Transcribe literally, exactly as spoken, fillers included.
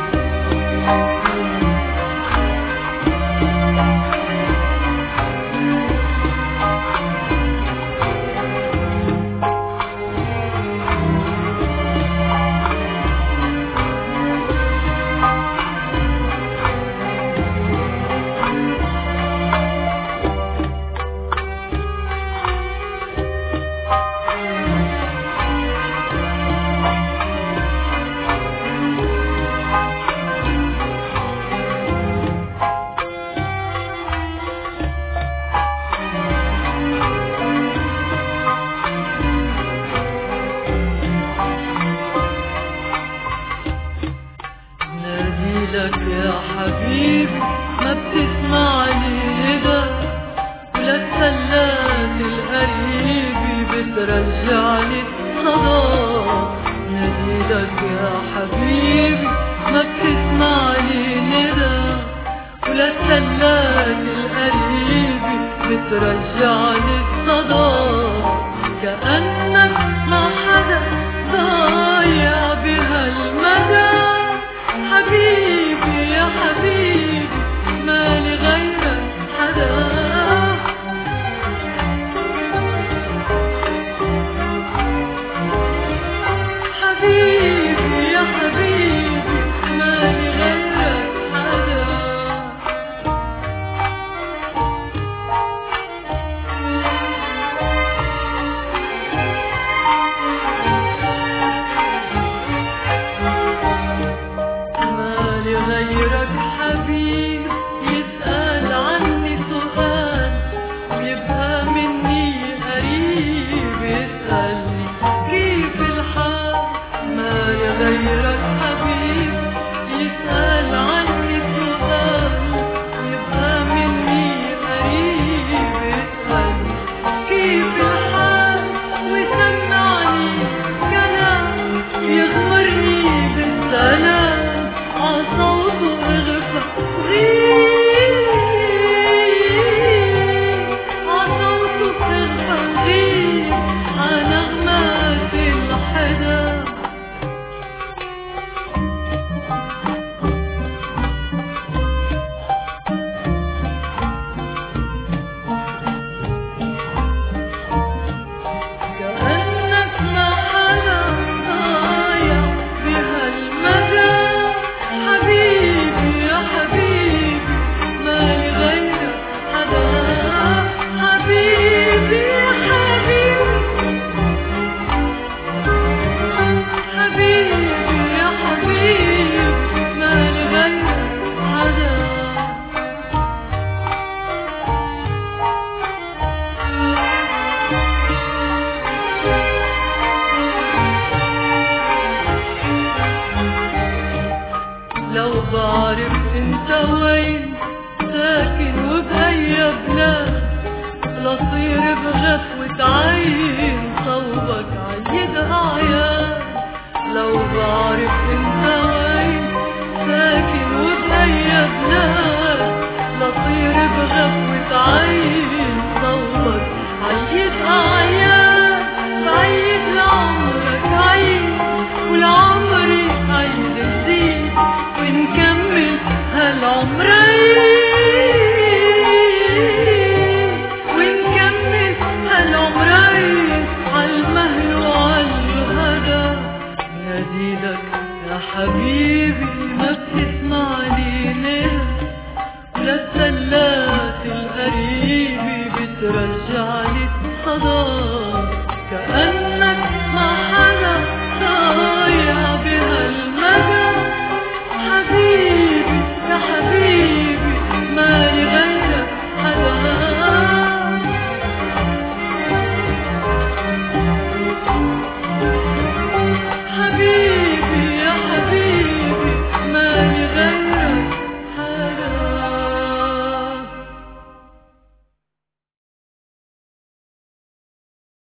لك يا حبيبي ما بتسمعني ندى، ولا السلات القريبي بترجعني الصدى. ناديلك يا حبيبي ما بتسمعني ندى، ولا السلات القريبي بترجعني الصدى. كأنك ما حدا ضايع بهالمدى. حبيبي يا حبيبي مالي غيرك حدا. حبيبي يا حبيبي مالي غيرك حدا. غيرك حبيب يسأل عني سؤال، ويبقى مني قريب يسألني كيف الحال. ما غيرك حبيب يسأل عني سؤال، ويبقى مني قريب يسألني كيف الحال. ويسمعني كلام يغمرني بالسلام، عصوته اغفى غيب، عصوته اغفى غيب عنغمات الحدا. كأنك ما حدا ضايع بهالمدى. حبيبي يا حبيبي مالي غيرك حدا. حبيبي يا حبيبي، حبيبي يا حبيبي مالي غيرك حدا. لو بعرف انت وين ساكن وبأي بلاد، لصير بغفوة عين صوبك عيد أعياد. لو بعرف انت وين ساكن وبأي بلاد، لصير بغفوة عين صوبك عيد أعياد. بعيد لعمرك عيد ولعمري عيد جديد، ونكمل هالعمرين، ونكمل هالعمرين عالمهل وعالهدى. ناديلك يا حبيبي ما بتسمعني ليه، ولا السلات القريبي بترجعني الصدى.